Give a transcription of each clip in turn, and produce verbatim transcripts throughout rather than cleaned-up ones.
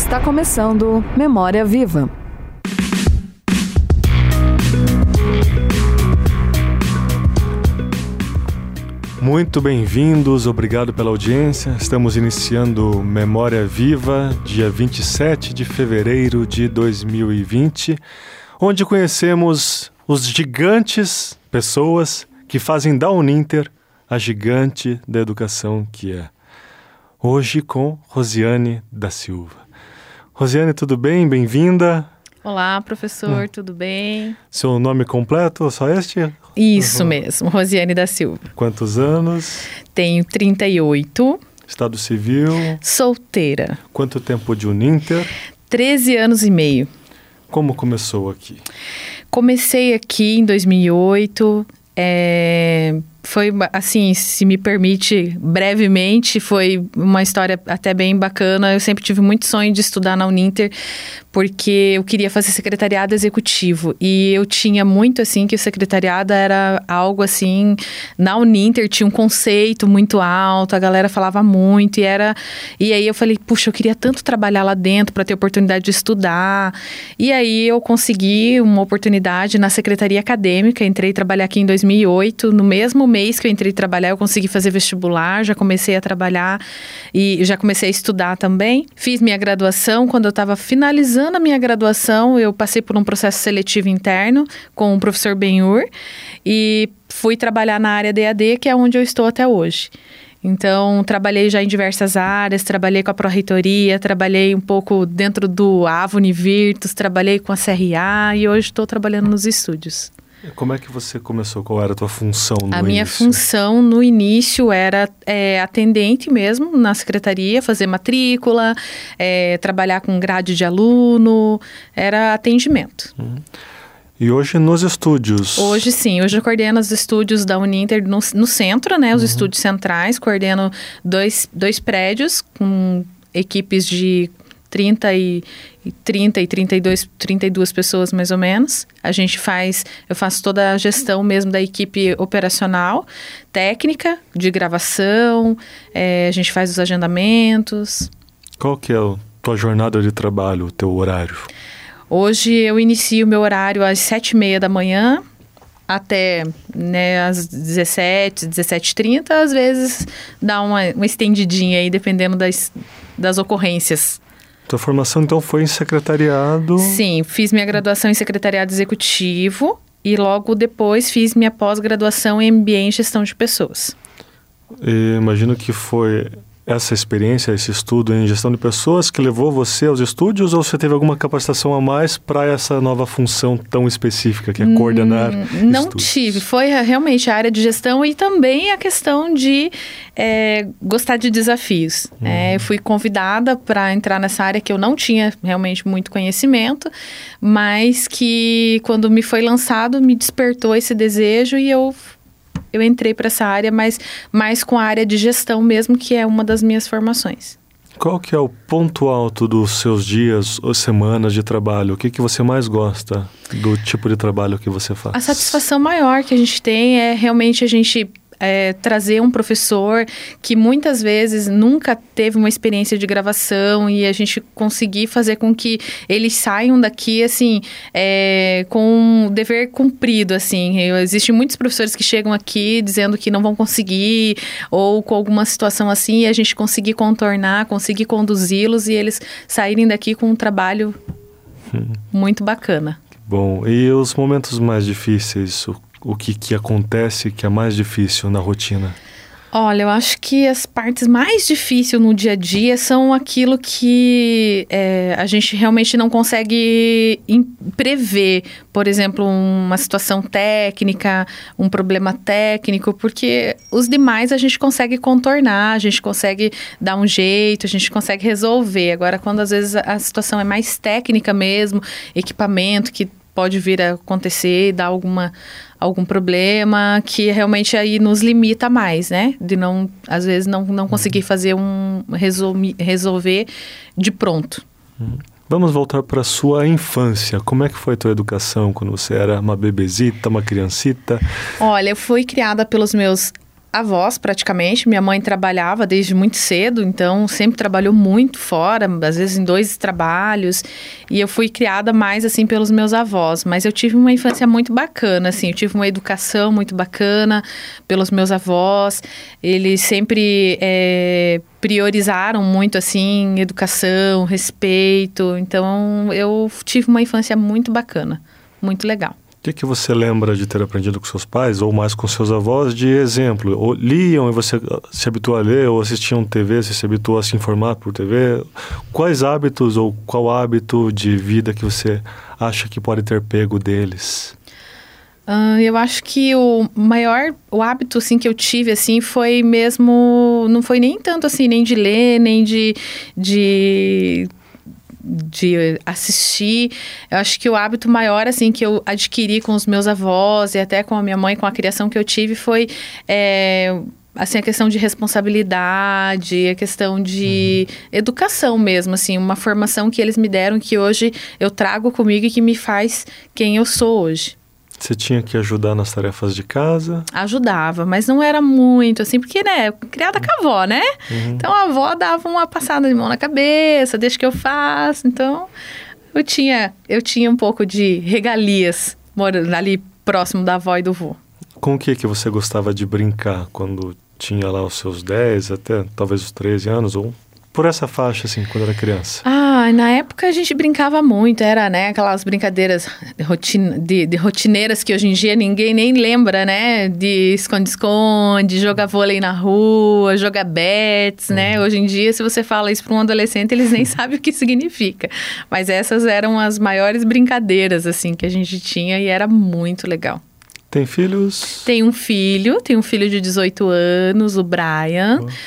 Está começando Memória Viva. Muito bem-vindos, obrigado pela audiência. Estamos iniciando Memória Viva, dia vinte e sete de fevereiro de dois mil e vinte, onde conhecemos os gigantes, pessoas que fazem da Uninter a gigante da educação que é. Hoje com Rosiane da Silva. Rosiane, tudo bem? Bem-vinda. Olá, professor, hum. tudo bem? Seu nome completo, só este? Isso uhum. mesmo, Rosiane da Silva. Quantos anos? Tenho trinta e oito. Estado civil? Solteira. Quanto tempo de Uninter? treze anos e meio. Como começou aqui? Comecei aqui em dois mil e oito, é... Foi, assim, se me permite, brevemente, foi uma história até bem bacana. Eu sempre tive muito sonho de estudar na Uninter, porque eu queria fazer secretariado executivo. E eu tinha muito, assim, que o secretariado era algo, assim... Na Uninter tinha um conceito muito alto, a galera falava muito, e era... E aí eu falei, puxa, eu queria tanto trabalhar lá dentro para ter oportunidade de estudar. E aí eu consegui uma oportunidade na secretaria acadêmica, entrei trabalhar aqui em dois mil e oito, no mesmo mês mês que eu entrei trabalhar, eu consegui fazer vestibular, já comecei a trabalhar e já comecei a estudar também. Fiz minha graduação, quando eu estava finalizando a minha graduação, eu passei por um processo seletivo interno com o professor Benhur e fui trabalhar na área de E A D, que é onde eu estou até hoje. Então, trabalhei já em diversas áreas, trabalhei com a Pró-Reitoria, trabalhei um pouco dentro do Ava Univirtus, trabalhei com a C R A e hoje estou trabalhando nos estúdios. Como é que você começou? Qual era a tua função no início? A minha função no início era é, atendente mesmo na secretaria, fazer matrícula, é, trabalhar com grade de aluno, era atendimento. Hum. E hoje nos estúdios? Hoje sim, hoje eu coordeno os estúdios da Uninter no, no centro, né? Os uhum. estúdios centrais, coordeno dois, dois prédios com equipes de trinta e trinta e trinta e dois, trinta e duas pessoas mais ou menos. A gente faz, eu faço toda a gestão mesmo da equipe operacional, técnica, de gravação, é, a gente faz os agendamentos. Qual que é a tua jornada de trabalho, o teu horário? Hoje eu inicio o meu horário às sete e meia da manhã, até né, às dezessete, dezessete e trinta, às vezes dá uma, uma estendidinha aí, dependendo das, das ocorrências. Tua formação, então, foi em secretariado? Sim, fiz minha graduação em secretariado executivo e logo depois fiz minha pós-graduação em M B A em gestão de pessoas. E imagino que foi essa experiência, esse estudo em gestão de pessoas que levou você aos estúdios ou você teve alguma capacitação a mais para essa nova função tão específica que é coordenar hum, Não estúdios? tive, foi realmente a área de gestão e também a questão de é, gostar de desafios. Hum. É, fui convidada para entrar nessa área que eu não tinha realmente muito conhecimento, mas que quando me foi lançado me despertou esse desejo e eu... Eu entrei para essa área, mas mais com a área de gestão mesmo, que é uma das minhas formações. Qual que é o ponto alto dos seus dias ou semanas de trabalho? O que, que você mais gosta do tipo de trabalho que você faz? A satisfação maior que a gente tem é realmente a gente... É, trazer um professor que muitas vezes nunca teve uma experiência de gravação e a gente conseguir fazer com que eles saiam daqui, assim, é, com o dever cumprido, assim. Existem muitos professores que chegam aqui dizendo que não vão conseguir ou com alguma situação assim e a gente conseguir contornar, conseguir conduzi-los e eles saírem daqui com um trabalho hum. muito bacana. Bom, e os momentos mais difíceis, o O que, que acontece que é mais difícil na rotina? Olha, eu acho que as partes mais difíceis no dia a dia são aquilo que é, a gente realmente não consegue prever. Por exemplo, uma situação técnica, um problema técnico, porque os demais a gente consegue contornar, a gente consegue dar um jeito, a gente consegue resolver. Agora, quando às vezes a situação é mais técnica mesmo, equipamento que pode vir a acontecer, dar alguma, algum problema que realmente aí nos limita mais, né? De não, às vezes, não, não conseguir fazer um, resolver, resolver de pronto. Vamos voltar para a sua infância. Como é que foi a tua educação quando você era uma bebezita, uma criancita? Olha, eu fui criada pelos meus avós, praticamente. Minha mãe trabalhava desde muito cedo, então sempre trabalhou muito fora, às vezes em dois trabalhos. E eu fui criada mais, assim, pelos meus avós. Mas eu tive uma infância muito bacana, assim. Eu tive uma educação muito bacana pelos meus avós. Eles sempre é, priorizaram muito, assim, educação, respeito. Então, eu tive uma infância muito bacana, muito legal. O que, que você lembra de ter aprendido com seus pais, ou mais com seus avós, de exemplo? Ou liam e você se habituou a ler, ou assistiam T V, você se habituou a se informar por T V? Quais hábitos ou qual hábito de vida que você acha que pode ter pego deles? Uh, eu acho que o maior, o hábito, assim, que eu tive, assim, foi mesmo... Não foi nem tanto, assim, nem de ler, nem de... de de assistir. Eu acho que o hábito maior, assim, que eu adquiri com os meus avós e até com a minha mãe, com a criação que eu tive, foi, é, assim, a questão de responsabilidade, a questão de uhum. educação mesmo, assim, uma formação que eles me deram que hoje eu trago comigo e que me faz quem eu sou hoje. Você tinha que ajudar nas tarefas de casa? Ajudava, mas não era muito, assim, porque, né, criada com a avó, né? Uhum. Então, a avó dava uma passada de mão na cabeça, deixa que eu faço. Então, eu tinha, eu tinha um pouco de regalias morando ali próximo da avó e do vô. Com o que que você gostava de brincar quando tinha lá os seus dez, até talvez os treze anos, ou por essa faixa, assim, quando era criança? Ah, na época a gente brincava muito, era, né, aquelas brincadeiras rotina, de, de rotineiras que hoje em dia ninguém nem lembra, né, de esconde-esconde, jogar vôlei na rua, jogar bets, uhum. né, hoje em dia se você fala isso para um adolescente, eles nem sabem o que significa, mas essas eram as maiores brincadeiras, assim, que a gente tinha e era muito legal. Tem filhos? Tem um filho, tem um filho de dezoito anos, o Brian. Oh.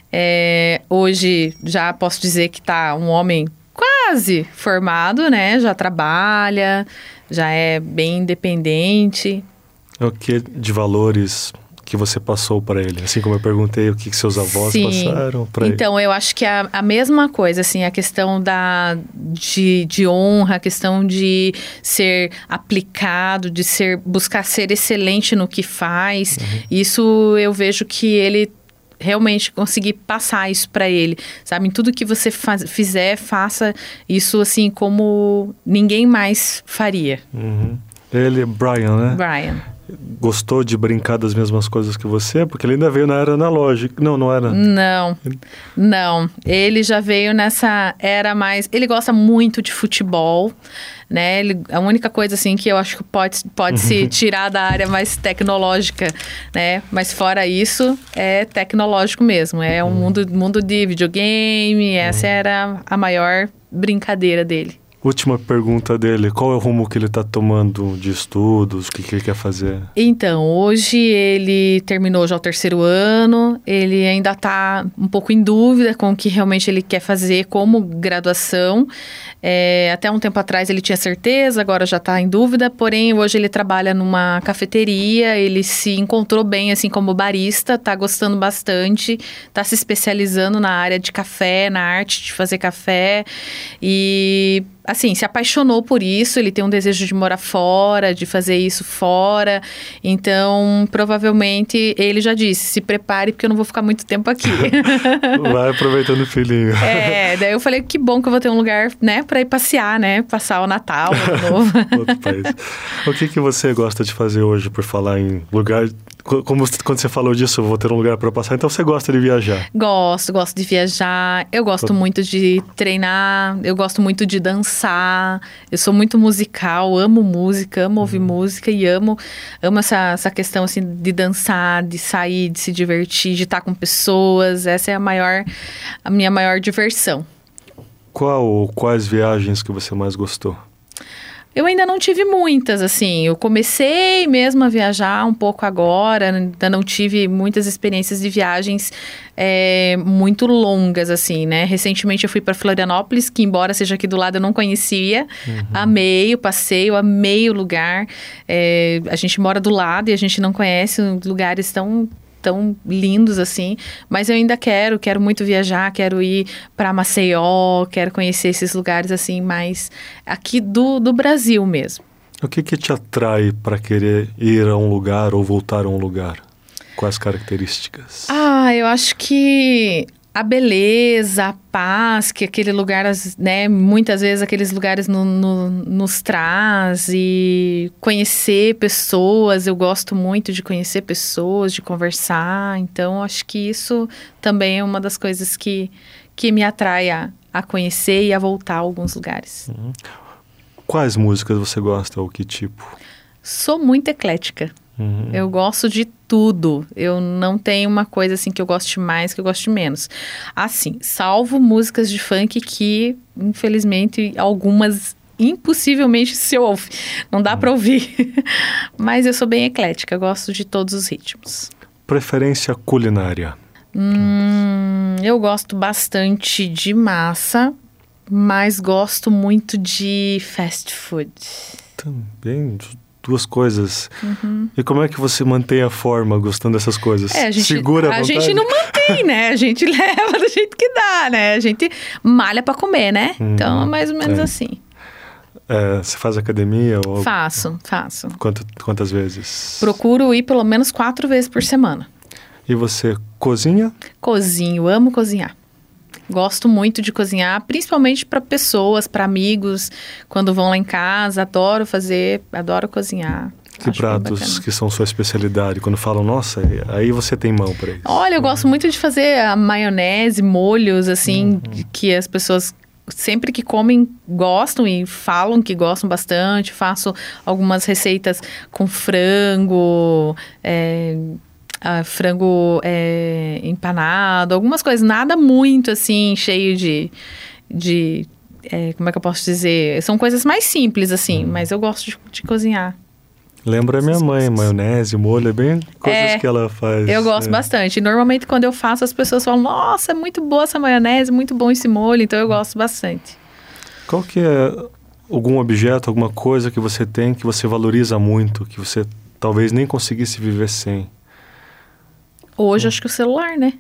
É, hoje já posso dizer que tá um homem quase formado, né? Já trabalha, já é bem independente. O que de valores que você passou para ele? Assim como eu perguntei o que, que seus avós Sim. passaram para ele. Então, eu acho que é a, a mesma coisa, assim, a questão da, de, de honra, a questão de ser aplicado, de ser, buscar ser excelente no que faz. Uhum. Isso eu vejo que ele realmente conseguir passar isso para ele, sabe? Em tudo que você faz, fizer, faça isso assim como ninguém mais faria. Uhum. Ele, Brian, né? Brian. Gostou de brincar das mesmas coisas que você? Porque ele ainda veio na era analógica. Não, não era? Não, não. Ele já veio nessa era mais... Ele gosta muito de futebol, né? Ele, a única coisa, assim, que eu acho que pode, pode se tirar da área mais tecnológica, né? Mas fora isso, é tecnológico mesmo. É um uhum. mundo, mundo de videogame. Essa uhum. era a maior brincadeira dele. Última pergunta dele, qual é o rumo que ele está tomando de estudos, o que, que ele quer fazer? Então, hoje ele terminou já o terceiro ano, ele ainda está um pouco em dúvida com o que realmente ele quer fazer como graduação. É, até um tempo atrás ele tinha certeza, agora já está em dúvida, porém hoje ele trabalha numa cafeteria, ele se encontrou bem assim como barista, está gostando bastante, está se especializando na área de café, na arte de fazer café e... assim, se apaixonou por isso, ele tem um desejo de morar fora, de fazer isso fora, então, provavelmente, ele já disse, se prepare porque eu não vou ficar muito tempo aqui. Vai aproveitando o filhinho. É, daí eu falei, que bom que eu vou ter um lugar, né, pra ir passear, né, passar o Natal, o Ano Novo. Outro país. O que que você gosta de fazer hoje, por falar em lugar... Como quando você falou disso, eu vou ter um lugar para passar, então você gosta de viajar? Gosto, gosto de viajar, eu gosto muito de treinar, eu gosto muito de dançar, eu sou muito musical, amo música, amo ouvir uhum. música e amo, amo essa, essa questão assim de dançar, de sair, de se divertir, de estar com pessoas, essa é a maior, a minha maior diversão. Qual ou quais viagens que você mais gostou? Eu ainda não tive muitas, assim, eu comecei mesmo a viajar um pouco agora, ainda não tive muitas experiências de viagens é, muito longas, assim, né? Recentemente eu fui para Florianópolis, que embora seja aqui do lado eu não conhecia, uhum. amei o passeio, amei o lugar, é, a gente mora do lado e a gente não conhece lugares tão... tão lindos assim, mas eu ainda quero, quero muito viajar, quero ir para Maceió, quero conhecer esses lugares assim, mais aqui do, do Brasil mesmo. O que que te atrai para querer ir a um lugar ou voltar a um lugar? Quais características? Ah, eu acho que a beleza, a paz que aquele lugar, né, muitas vezes aqueles lugares no, no, nos traz, e conhecer pessoas, eu gosto muito de conhecer pessoas, de conversar, então acho que isso também é uma das coisas que, que me atrai a, a conhecer e a voltar a alguns lugares. Uhum. Quais músicas você gosta ou que tipo? Sou muito eclética. Uhum. Eu gosto de tudo. Eu não tenho uma coisa assim que eu goste mais, que eu goste menos. Assim, salvo músicas de funk que, infelizmente, algumas impossivelmente se ouve. Não dá uhum. pra ouvir. Mas eu sou bem eclética, eu gosto de todos os ritmos. Preferência culinária? Hum, eu gosto bastante de massa, mas gosto muito de fast food. Também... Duas coisas. Uhum. E como é que você mantém a forma gostando dessas coisas? É, a gente, Segura a A vontade? gente não mantém, né? A gente leva do jeito que dá, né? A gente malha pra comer, né? Uhum. Então, é mais ou menos é. assim. É, você faz academia? Ou... Faço, faço. Quanto, quantas vezes? Procuro ir pelo menos quatro vezes por semana. E você cozinha? Cozinho, amo cozinhar. Gosto muito de cozinhar, principalmente para pessoas, para amigos, quando vão lá em casa. Adoro fazer, adoro cozinhar. Que Acho pratos que são sua especialidade? Quando falam, nossa, aí você tem mão para isso. Olha, eu uhum. gosto muito de fazer a maionese, molhos, assim, uhum. que as pessoas sempre que comem gostam e falam que gostam bastante. Faço algumas receitas com frango, é... Uh, frango é, empanado, algumas coisas, nada muito assim, cheio de, de é, como é que eu posso dizer? São coisas mais simples assim, hum. mas eu gosto de, de cozinhar. Lembra a minha mãe, maionese, molho, é bem coisas é, que ela faz. Eu gosto é. bastante. Normalmente quando eu faço, as pessoas falam, nossa, é muito boa essa maionese, muito bom esse molho, então eu gosto bastante. Qual que é algum objeto, alguma coisa que você tem que você valoriza muito, que você talvez nem conseguisse viver sem? Hoje, acho que o celular, né?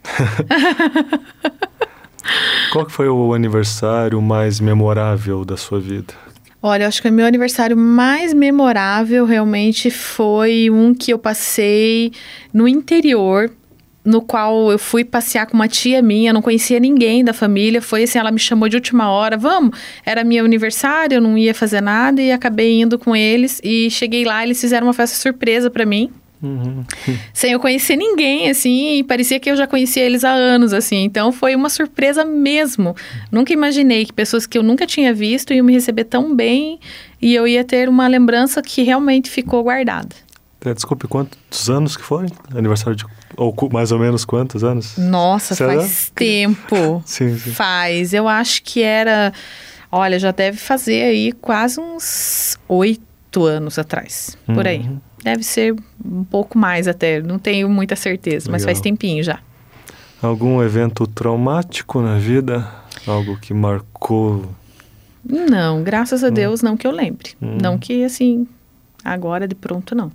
Qual que foi o aniversário mais memorável da sua vida? Olha, eu acho que o meu aniversário mais memorável realmente foi um que eu passei no interior, no qual eu fui passear com uma tia minha, não conhecia ninguém da família. Foi assim, ela me chamou de última hora, vamos? Era meu aniversário, eu não ia fazer nada e acabei indo com eles. E cheguei lá, eles fizeram uma festa surpresa pra mim. Uhum. Sem eu conhecer ninguém, assim, e parecia que eu já conhecia eles há anos, assim. Então, foi uma surpresa mesmo. Nunca imaginei que pessoas que eu nunca tinha visto iam me receber tão bem e eu ia ter uma lembrança que realmente ficou guardada. É, desculpe, quantos anos que foi? Aniversário de... Ou mais ou menos quantos anos? Nossa, Será? faz tempo. sim, sim. Faz. Eu acho que era... Olha, já deve fazer aí quase uns oito anos atrás, uhum. por aí. Deve ser um pouco mais até, não tenho muita certeza, Legal. Mas faz tempinho já. Algum evento traumático na vida? Algo que marcou? Não, graças a hum. Deus, não que eu lembre. Hum. Não que, assim, agora de pronto, não.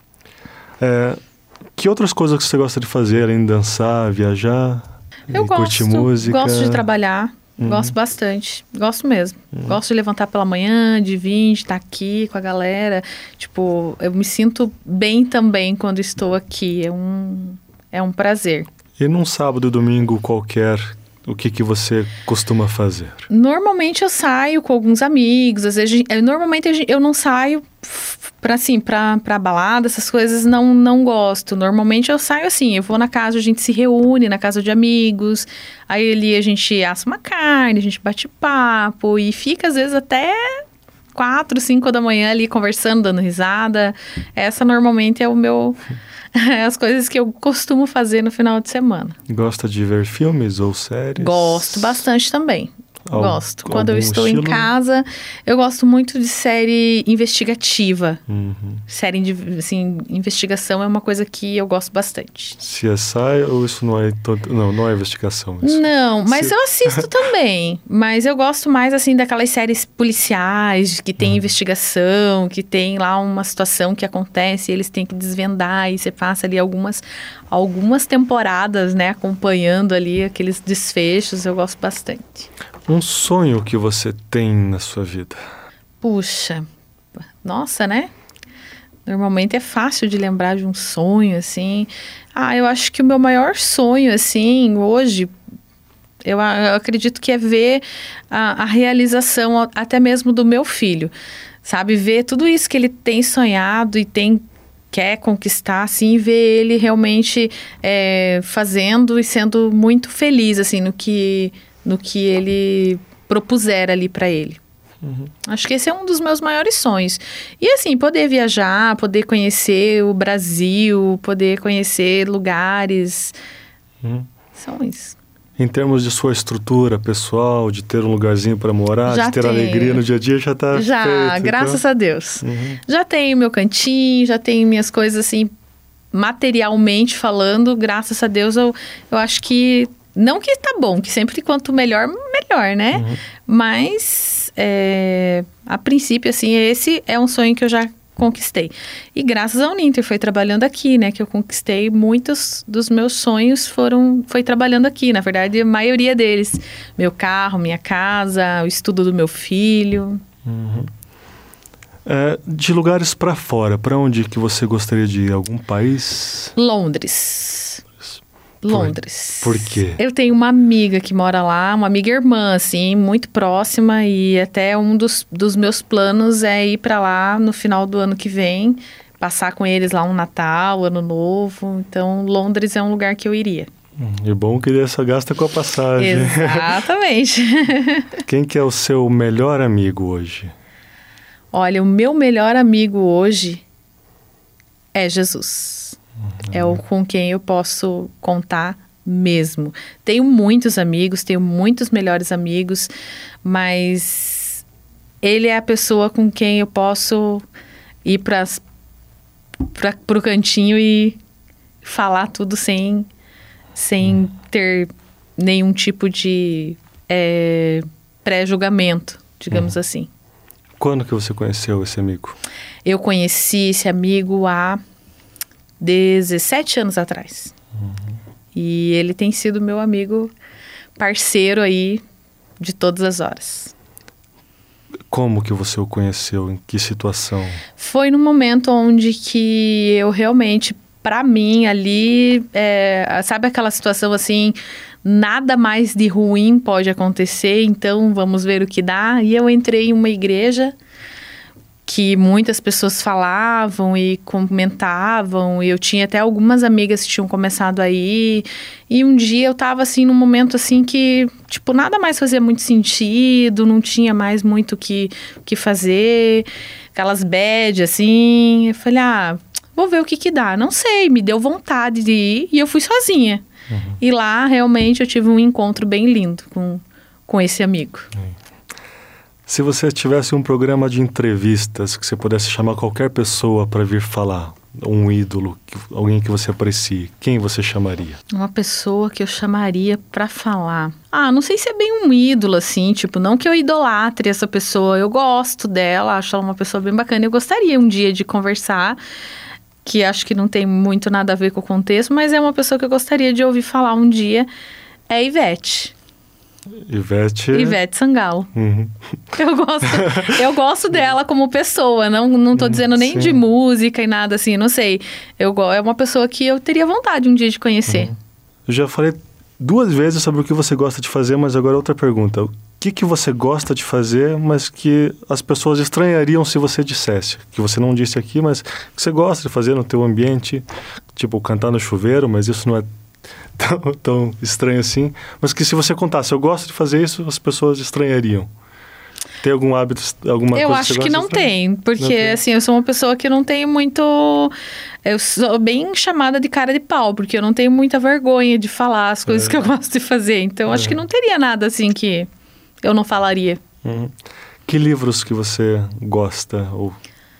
É, que outras coisas que você gosta de fazer, além de dançar, viajar? Eu gosto, curtir música? Gosto de trabalhar. Uhum. Gosto bastante, gosto mesmo. Uhum. Gosto de levantar pela manhã, de vir, de estar aqui com a galera. Tipo, eu me sinto bem também quando estou aqui. É um, é um prazer. E num sábado e domingo qualquer, o que, que você costuma fazer? Normalmente eu saio com alguns amigos. Às vezes, normalmente eu não saio pra, assim, pra, pra balada, essas coisas não, não gosto. Normalmente eu saio assim, eu vou na casa, a gente se reúne na casa de amigos. Aí ali a gente assa uma carne, a gente bate papo e fica às vezes até quatro, cinco da manhã ali conversando, dando risada. Essa normalmente é o meu... as coisas que eu costumo fazer no final de semana. Gosta de ver filmes ou séries? Gosto bastante também. Al- gosto. Quando eu estou estilo? em casa, eu gosto muito de série investigativa. Uhum. Série de, assim, investigação é uma coisa que eu gosto bastante. C S I ou isso não é... Todo... Não, não é investigação. Isso. Não, mas Se... eu assisto também. Mas eu gosto mais, assim, daquelas séries policiais, que tem uhum. investigação, que tem lá uma situação que acontece e eles têm que desvendar. E você passa ali algumas, algumas temporadas, né, acompanhando ali aqueles desfechos. Eu gosto bastante. Um sonho que você tem na sua vida? Puxa, nossa, né? Normalmente é fácil de lembrar de um sonho, assim. Ah, eu acho que o meu maior sonho, assim, hoje, eu, eu acredito que é ver a, a realização até mesmo do meu filho, sabe? Ver tudo isso que ele tem sonhado e tem, quer conquistar, assim, ver ele realmente é, fazendo e sendo muito feliz, assim, no que, no que ele propuser ali para ele. Uhum. Acho que esse é um dos meus maiores sonhos. E assim, poder viajar, poder conhecer o Brasil, poder conhecer lugares. Uhum. São isso. Em termos de sua estrutura pessoal, de ter um lugarzinho para morar, já de ter tenho. alegria no dia a dia, já está Já, feito, graças então... a Deus. Uhum. Já tenho meu cantinho, já tenho minhas coisas assim, materialmente falando, graças a Deus, eu, eu acho que... Não que tá bom, que sempre quanto melhor, melhor, né? Uhum. Mas, é, a princípio, assim, esse é um sonho que eu já conquistei. E graças ao Uninter, foi trabalhando aqui, né? Que eu conquistei muitos dos meus sonhos, foram, foi trabalhando aqui. Na verdade, a maioria deles. Meu carro, minha casa, o estudo do meu filho. Uhum. É, de lugares para fora, para onde que você gostaria de ir? Algum país? Londres. Londres. Por, por quê? Eu tenho uma amiga que mora lá, uma amiga irmã, assim, muito próxima. E até um dos, dos meus planos é ir para lá no final do ano que vem. Passar com eles lá um Natal, Ano Novo. Então, Londres é um lugar que eu iria. E bom que ele só gasta com a passagem. Exatamente. Quem que é o seu melhor amigo hoje? Olha, o meu melhor amigo hoje é Jesus. Uhum. É o com quem eu posso contar mesmo. Tenho muitos amigos, tenho muitos melhores amigos, mas ele é a pessoa com quem eu posso ir para o cantinho e falar tudo sem, sem uhum. ter nenhum tipo de é, pré-julgamento, digamos uhum. assim. Quando que você conheceu esse amigo? Eu conheci esse amigo há dezessete anos atrás. Uhum. E ele tem sido meu amigo parceiro aí de todas as horas. Como que você o conheceu? Em que situação? Foi no momento onde que eu realmente, pra mim, ali, é, sabe aquela situação assim, nada mais de ruim pode acontecer, então vamos ver o que dá. E eu entrei em uma igreja que muitas pessoas falavam e comentavam, e eu tinha até algumas amigas que tinham começado aí, e um dia eu tava assim, num momento assim que, tipo, nada mais fazia muito sentido, não tinha mais muito o que, que fazer, aquelas bad, assim, eu falei, ah, vou ver o que que dá, não sei, me deu vontade de ir, e eu fui sozinha, uhum. E lá, realmente, eu tive um encontro bem lindo com, com esse amigo. Uhum. Se você tivesse um programa de entrevistas que você pudesse chamar qualquer pessoa para vir falar, um ídolo, alguém que você aprecie, quem você chamaria? Uma pessoa que eu chamaria para falar. Ah, não sei se é bem um ídolo, assim, tipo, não que eu idolatre essa pessoa, eu gosto dela, acho ela uma pessoa bem bacana, eu gostaria um dia de conversar, que acho que não tem muito nada a ver com o contexto, mas é uma pessoa que eu gostaria de ouvir falar um dia, é a Ivete. Ivete... Ivete Sangalo. Uhum. Eu gosto, eu gosto dela como pessoa, não, não tô dizendo nem Sim. de música e nada assim, não sei. Eu, é uma pessoa que eu teria vontade um dia de conhecer. Uhum. Eu já falei duas vezes sobre o que você gosta de fazer, mas agora outra pergunta. O que, que você gosta de fazer, mas que as pessoas estranhariam se você dissesse? Que você não disse aqui, mas que você gosta de fazer no teu ambiente, tipo cantar no chuveiro, mas isso não é Tão, tão estranho assim, mas que se você contasse, eu gosto de fazer isso, as pessoas estranhariam. Tem algum hábito, alguma eu coisa acho que você que não tem, porque não tem. Assim, eu sou uma pessoa que não tenho muito, eu sou bem chamada de cara de pau, porque eu não tenho muita vergonha de falar as coisas é. que eu gosto de fazer, então é. acho que não teria nada assim que eu não falaria. Uhum. Que livros que você gosta ou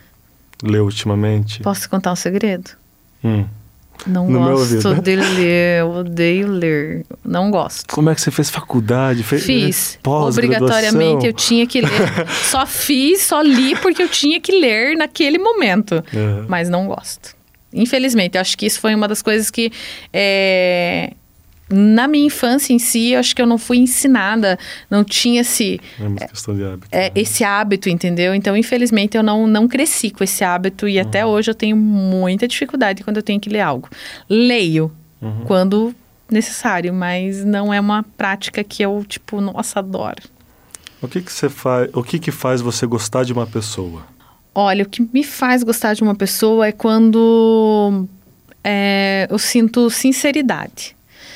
leu ultimamente? Posso contar um segredo? Hum. Não no gosto de ler, eu odeio ler, não gosto. Como é que você fez faculdade? Fez, Fiz, obrigatoriamente eu tinha que ler. Só fiz, só li porque eu tinha que ler naquele momento, uhum. mas não gosto. Infelizmente, eu acho que isso foi uma das coisas que é, na minha infância em si, eu acho que eu não fui ensinada, não tinha esse... É uma questão de hábito. É, né? esse hábito, entendeu? Então, infelizmente, eu não, não cresci com esse hábito e uhum. até hoje eu tenho muita dificuldade quando eu tenho que ler algo. Leio uhum. quando necessário, mas não é uma prática que eu, tipo, nossa, adoro. O que que você faz, o que que faz você gostar de uma pessoa? Olha, o que me faz gostar de uma pessoa é quando é, eu sinto sinceridade.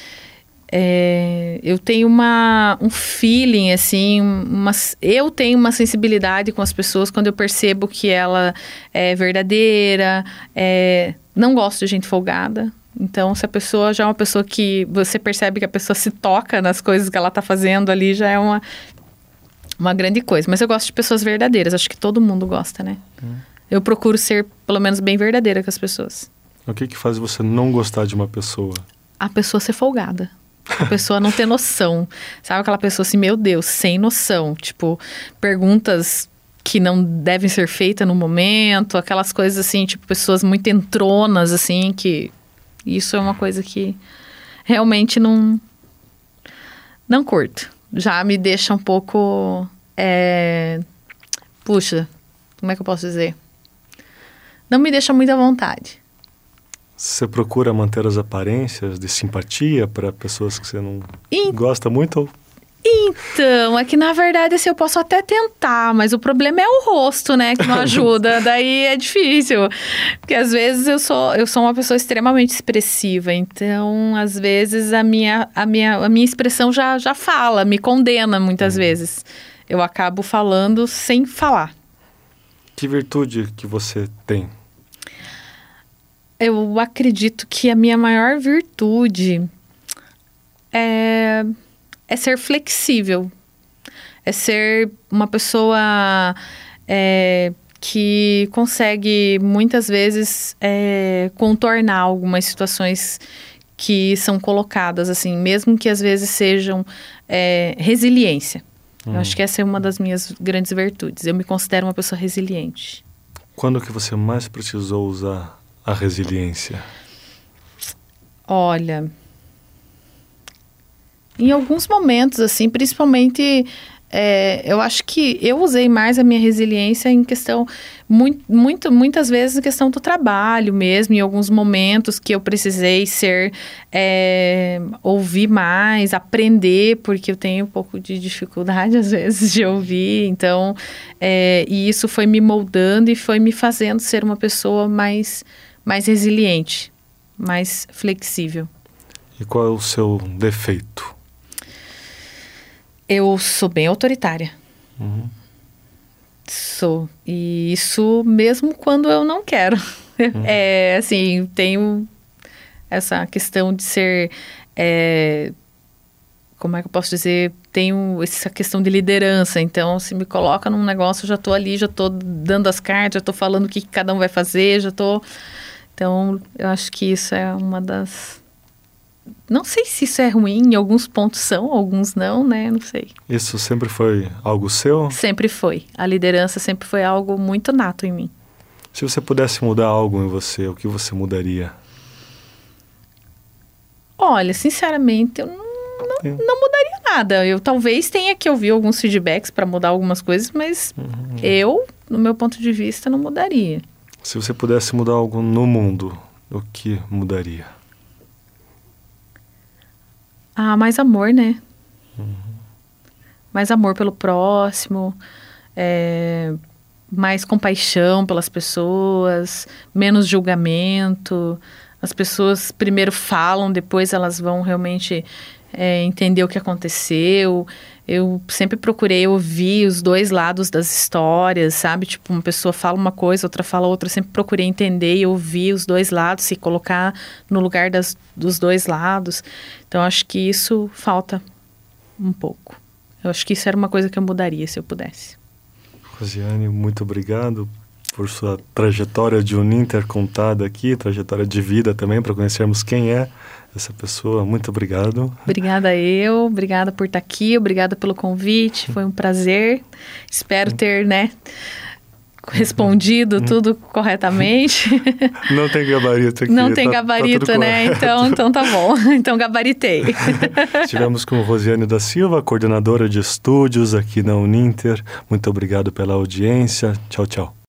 É, eu tenho uma, um feeling, assim, uma, eu tenho uma sensibilidade com as pessoas quando eu percebo que ela é verdadeira, é, não gosto de gente folgada. Então, se a pessoa já é uma pessoa que você percebe que a pessoa se toca nas coisas que ela está fazendo ali, já é uma, uma grande coisa. Mas eu gosto de pessoas verdadeiras, acho que todo mundo gosta, né? Hum. Eu procuro ser, pelo menos, bem verdadeira com as pessoas. O que que faz você não gostar de uma pessoa? A pessoa ser folgada. A pessoa não ter noção. Sabe aquela pessoa assim, meu Deus, sem noção. Tipo, perguntas que não devem ser feitas no momento. Aquelas coisas assim, tipo, pessoas muito entronas, assim, que... Isso é uma coisa que realmente não... Não curto. Já me deixa um pouco... É, puxa, como é que eu posso dizer? Não me deixa muito à vontade. Você procura manter as aparências de simpatia para pessoas que você não e... gosta muito? Ou... Então, é que na verdade assim, eu posso até tentar, mas o problema é o rosto, né, que não ajuda, daí é difícil, porque às vezes eu sou, eu sou uma pessoa extremamente expressiva, então às vezes a minha, a minha, a minha expressão já, já fala, me condena muitas hum. vezes, eu acabo falando sem falar. Que virtude que você tem? Eu acredito que a minha maior virtude é, é ser flexível. É ser uma pessoa é, que consegue, muitas vezes, é, contornar algumas situações que são colocadas, assim, mesmo que às vezes sejam é, resiliência. Hum. Eu acho que essa é uma das minhas grandes virtudes. Eu me considero uma pessoa resiliente. Quando que você mais precisou usar a resiliência? Olha, em alguns momentos, assim, principalmente, é, eu acho que eu usei mais a minha resiliência em questão, muito, muito, muitas vezes, em questão do trabalho mesmo, em alguns momentos que eu precisei ser, é, ouvir mais, aprender, porque eu tenho um pouco de dificuldade, às vezes, de ouvir, então, é, e isso foi me moldando e foi me fazendo ser uma pessoa mais... mais resiliente, mais flexível. E qual é o seu defeito? Eu sou bem autoritária. Uhum. Sou. E isso mesmo quando eu não quero. Uhum. É, assim, tenho essa questão de ser... É, como é que eu posso dizer? Tenho essa questão de liderança. Então, se me coloca num negócio, eu já estou ali, já estou dando as cartas, já estou falando o que cada um vai fazer, já estou... Então, eu acho que isso é uma das... Não sei se isso é ruim, em alguns pontos são, alguns não, né? Não sei. Isso sempre foi algo seu? Sempre foi. A liderança sempre foi algo muito nato em mim. Se você pudesse mudar algo em você, o que você mudaria? Olha, sinceramente, eu não, não, não mudaria nada. Eu talvez tenha que ouvir alguns feedbacks para mudar algumas coisas, mas uhum. eu, no meu ponto de vista, não mudaria. Se você pudesse mudar algo no mundo, o que mudaria? Ah, mais amor, né? Uhum. Mais amor pelo próximo, é, mais compaixão pelas pessoas, menos julgamento. As pessoas primeiro falam, depois elas vão realmente é, entender o que aconteceu. Eu sempre procurei ouvir os dois lados das histórias, sabe? Tipo, uma pessoa fala uma coisa, outra fala outra. Eu sempre procurei entender e ouvir os dois lados, se colocar no lugar das, dos dois lados. Então, acho que isso falta um pouco. Eu acho que isso era uma coisa que eu mudaria, se eu pudesse. Rosiane, muito obrigado por sua trajetória de Uninter contada aqui, trajetória de vida também, para conhecermos quem é essa pessoa. Muito obrigado. Obrigada eu, obrigada por estar aqui, obrigada pelo convite, foi um prazer. Espero ter, né, respondido tudo corretamente. Não tem gabarito aqui. Não tem tá, gabarito, tá né? Então, então tá bom. Então gabaritei. Estivemos com Rosiane da Silva, coordenadora de estúdios aqui na Uninter. Muito obrigado pela audiência. Tchau, tchau.